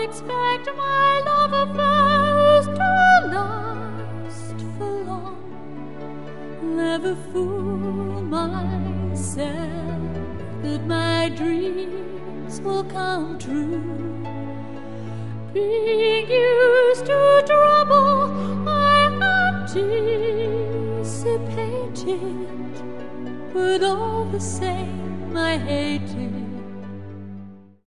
expect my love affairs to last for long. Never fool myself that my dreams will come true. Being used to trouble, I anticipated, but all the same I hated